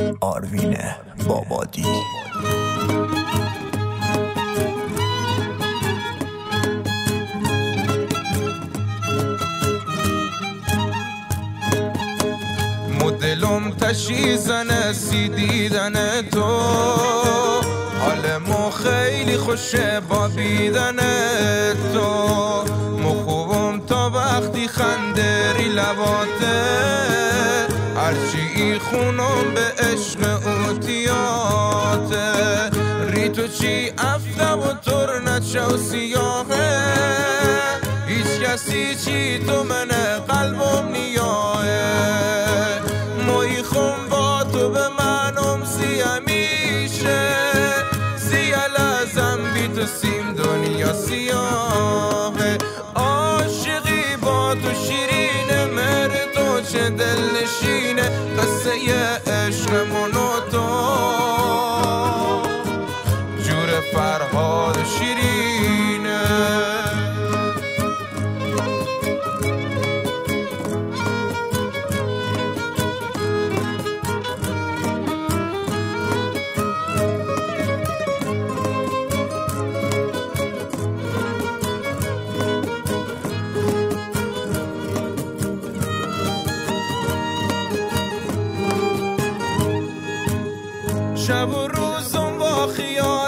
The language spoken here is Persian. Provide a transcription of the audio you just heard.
آروین بابادی. مدلم تشیزن سی دیدن تو، حال مو خیلی خوشه با بیدن تو. مو خوبم تا وقتی خندری لباته، هرچی ای خونم به عشق اوتیاته. ری تو چی افته و ترنچه و سیاهه، هیچ کسی چی تو منه قلبم نیاهه. موی خون با تو به منم سیه میشه، سیه لازم بی تو سیم دنیا سیاهه. عاشقی با تو شیرینه، مهر تو چه دل نشینه، قصه عشق من و تو جور فرهاد شیرینه. شب و روزم با خیال